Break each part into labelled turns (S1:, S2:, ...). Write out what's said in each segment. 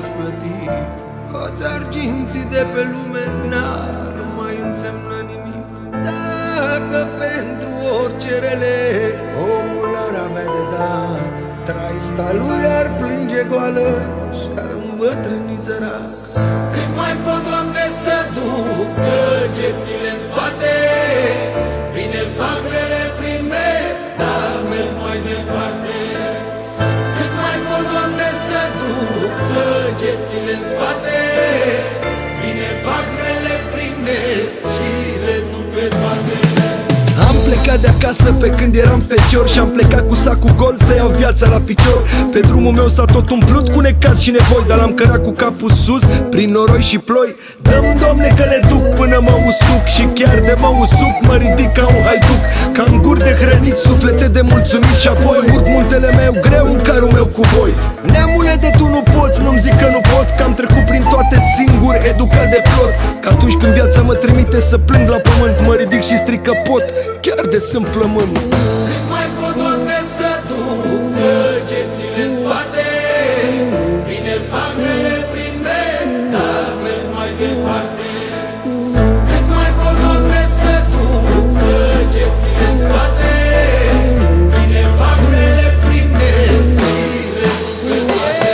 S1: fost plătit. Toți arginții de pe lume n-ar mai însemna nimic dacă pentru orice rele omul ar avea de dat. Traista lui ar plânge goală și-ar îmbătrâni sărac. Cât mai pot, Doamne, să duc săgețile în spate, bine fac, rele primesc, dar merg mai departe. Cât mai pot, Doamne, să duc săgețile în spate, bine fac, rele primesc și le duc pe toate. Am plecat de acasă pe când eram fecior și am plecat cu sacul gol să iau viața la picior. Pe drumul meu s-a tot umplut cu necaz și nevoi, dar l-am cărat cu capul sus, prin noroi și ploi. Dă-mi, Doamne, că le duc până mă usuc și chiar de mă usuc mă ridic ca un haiduc. Ca în guri de hrănit, suflete de mulțumit și apoi urc muntele meu greu în carul meu cu voi. Neamule, de tu nu poți, nu-mi zic că nu pot, că am trecut prin toate singur, educat de plot. Că atunci când viața mă trimite să plâng la pământ, mă ridic și stric că pot, chiar de sunt flământ. Cât mai pot, Doamne, să duc săgețile în spate, bine fac, rele primesc, dar merg mai departe. Cât mai pot, Doamne, să duc săgețile în spate, bine fac, rele primesc și le duc pe toate.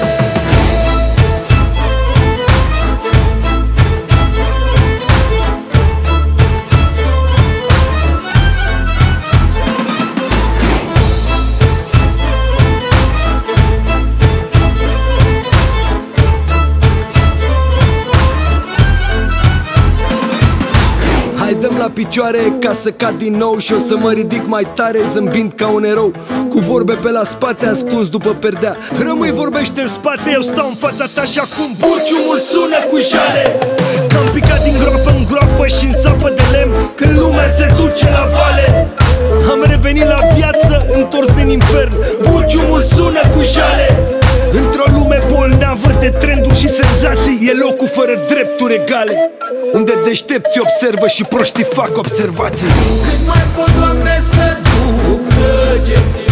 S1: Hai, dăm la picioare ca să cad din nou și o să mă ridic mai tare zâmbind ca un erou, cu vorbe pe la spate ascuns după perdea. Rămâi, vorbește în spate, eu stau în fața ta și acum burciumul sună cu jale. Că am picat din groapă în groapă și în sapă de lemn, când lumea se duce la vale. Am revenit la viață, întors din infern, burciumul sună cu jale. Într-o lume bolnavă de trenduri și senzații, e locul fără drepturi egale, unde deștepții observă și proștii fac observații. Cât mai pot, Doamne, să duc săgeții